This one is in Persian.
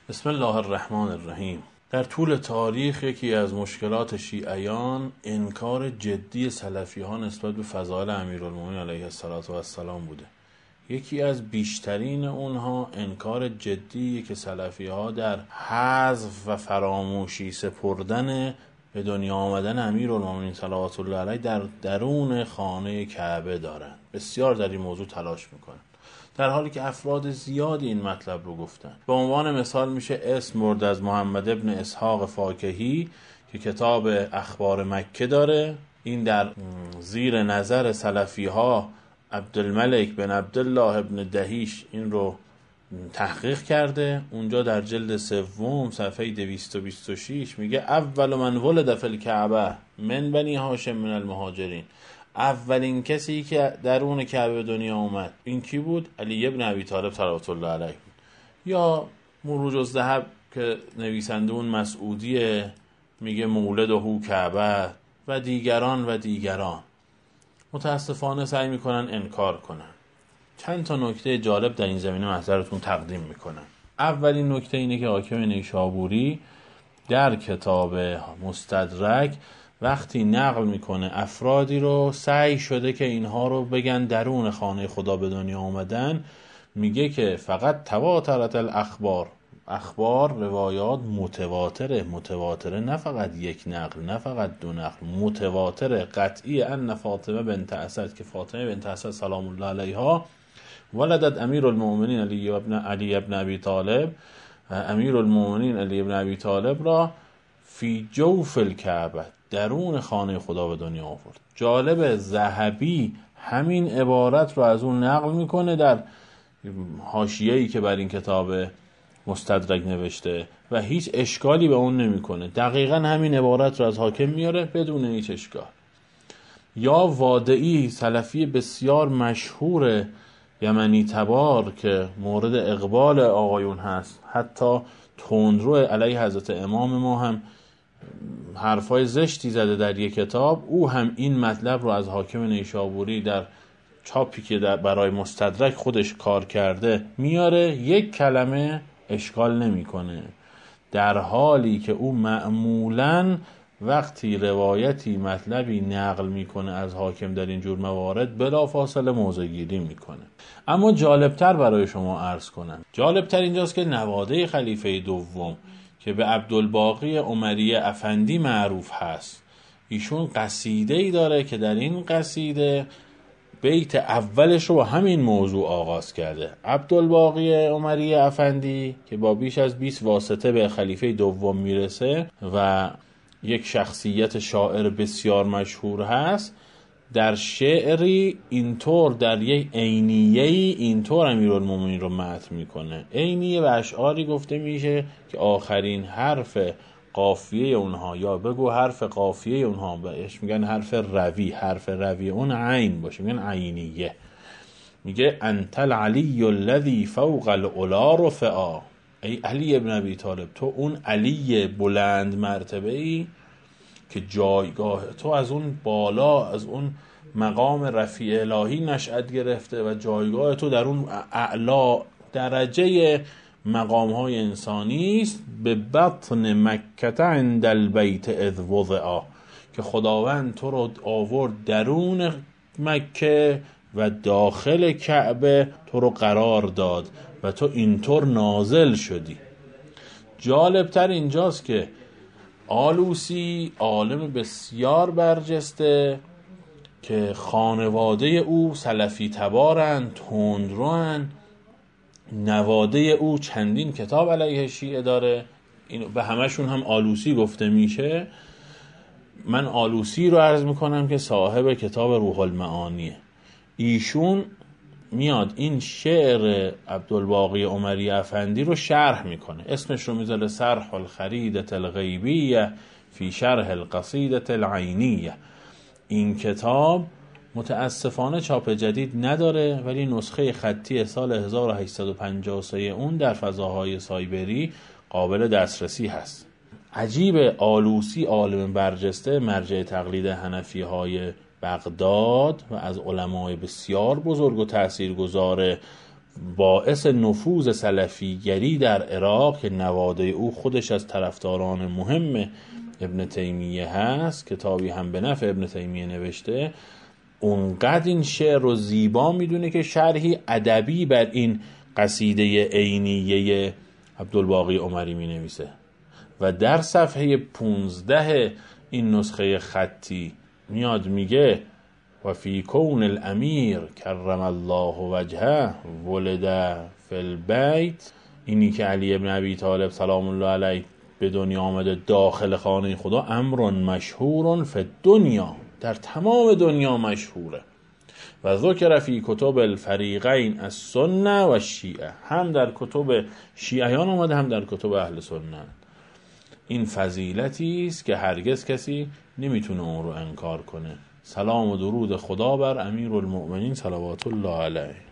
بسم الله الرحمن الرحیم. در طول تاریخ یکی از مشکلات شیعیان انکار جدی سلفی ها نسبت به فضائل امیرالمومنین علیه السلام بوده. یکی از بیشترین اونها انکار جدی که سلفی ها در حذف و فراموشی سپردن به دنیا آمدن امیرالمومنین صلوات الله علیه در درون خانه کعبه دارند. بسیار در این موضوع تلاش میکنند، در حالی که افراد زیادی این مطلب رو گفتن. به عنوان مثال میشه اسم برد از محمد ابن اسحاق فاکهی که کتاب اخبار مکه داره. این در زیر نظر سلفی ها عبدالملک بن عبدالله ابن دهیش این رو تحقیق کرده. اونجا در جلد سوم صفحه 226 میگه اول من ولد فی الکعبه من بنی هاشم من المهاجرین. اولین کسی که درون کعبه به دنیا اومد این کی بود؟ علی ابن ابی طالب صلوات الله علیه بود. یا مروج الذهب که نویسنده اون مسعودیه میگه مولد هو کعبه و دیگران متاسفانه سعی میکنن انکار کنن. چند تا نکته جالب در این زمینه محضرتون تقدیم میکنن. اولین نکته اینه که حاکم نیشابوری در کتاب مستدرک وقتی نقل میکنه افرادی رو سعی شده که اینها رو بگن درون خانه خدا به دنیا اومدن، میگه که فقط تواترت اخبار روایات متواتره، نه فقط یک نقل، نه فقط دو نقل، متواتره قطعی ان فاطمه بنت اسد که فاطمه بنت اسد سلام الله علیها ولدت امیرالمومنین علی ابن ابی طالب، امیرالمومنین علی ابن ابی طالب را فی جوف الکعبه درون خانه خدا به دنیا آورد. جالب، ذهبی همین عبارت رو از اون نقل میکنه در حاشیه‌ای که بر این کتاب مستدرک نوشته و هیچ اشکالی به اون نمیکنه. دقیقاً همین عبارت رو از حاکم میاره بدون هیچ اشکال. یا وادعی سلفی بسیار مشهور یمنی تبار که مورد اقبال آقایون هست، حتی تندرو علیه حضرت امام ما هم حرفای زشتی زده در یک کتاب، او هم این مطلب رو از حاکم نیشابوری در چاپی که برای مستدرک خودش کار کرده میاره، یک کلمه اشکال نمیکنه، در حالی که او معمولاً وقتی روایتی مطلبی نقل میکنه از حاکم در این جور موارد بلافاصله موضع گیری میکنه. اما جالبتر برای شما عرض کنم، جالبتر اینجاست که نواده خلیفه دوم که به عبدالباقی عمری افندی معروف هست، ایشون قصیده‌ای داره که در این قصیده بیت اولش رو با همین موضوع آغاز کرده. عبدالباقی عمری افندی که با بیش از 20 واسطه به خلیفه دوم میرسه و یک شخصیت شاعر بسیار مشهور هست، در شعری اینطور در یک عینیه‌ای اینطور امیرالمومنین رو مدح میکنه. عینیه به اشعاری گفته میشه که آخرین حرف قافیه اونها یا بگو حرف قافیه اونها بهش میگن حرف روی اون عین باشه، میگن عینیه. میگه انت العلی الذی فوق العلا رفعا، ای علی ابن ابی طالب تو اون علی بلند مرتبه ای که جایگاه تو از اون بالا، از اون مقام رفیع الهی نشأت گرفته و جایگاه تو در اون اعلا درجه مقام های انسانی است. به بطن مکه عند البیت اذ وضعا، که خداوند تو رو آورد درون مکه و داخل کعبه تو رو قرار داد و تو اینطور نازل شدی. جالبتر اینجاست که آلوسی عالم بسیار برجسته که خانواده او سلفی تبارن، تندروان، نواده او چندین کتاب علیه شیعه داره، به همشون هم آلوسی گفته میشه. من آلوسی رو عرض میکنم که صاحب کتاب روح المعانیه. ایشون میاد این شعر عبدالباقی عمری افندی رو شرح میکنه، اسمش رو میذاره صرح الخریدة الغیبیه فی شرح القصیدة العینیه. این کتاب متاسفانه چاپ جدید نداره، ولی نسخه خطی سال 1853 اون در فضاهای سایبری قابل دسترسی هست. عجیب، آلوسی عالم برجسته، مرجع تقلید حنفی های بغداد و از علمای بسیار بزرگ و تاثیرگذاره باعث نفوذ سلفیگری در عراق که نواده او خودش از طرفداران مهم ابن تیمیه هست، کتابی هم به نفع ابن تیمیه نوشته، اونقدر این شعر رو زیبا میدونه که شرحی ادبی بر این قصیده عینیه عبدالباقی عمری می نویسه و در صفحه 15 این نسخه خطی میاد میگه و فی کون الامیر کرم الله وجهه ولد فی البیت، اینی که علی ابن ابی طالب سلام الله علیه به دنیا آمده داخل خانه خدا، امر مشهور فی الدنیا، در تمام دنیا مشهوره. و ذکر فی کتب الفریقین السنه و شیعه، هم در کتب شیعیان آمده هم در کتب اهل سنت. این فضیلتی است که هرگز کسی نمیتونه اون رو انکار کنه. سلام و درود خدا بر امیرالمؤمنین صلوات الله علیه.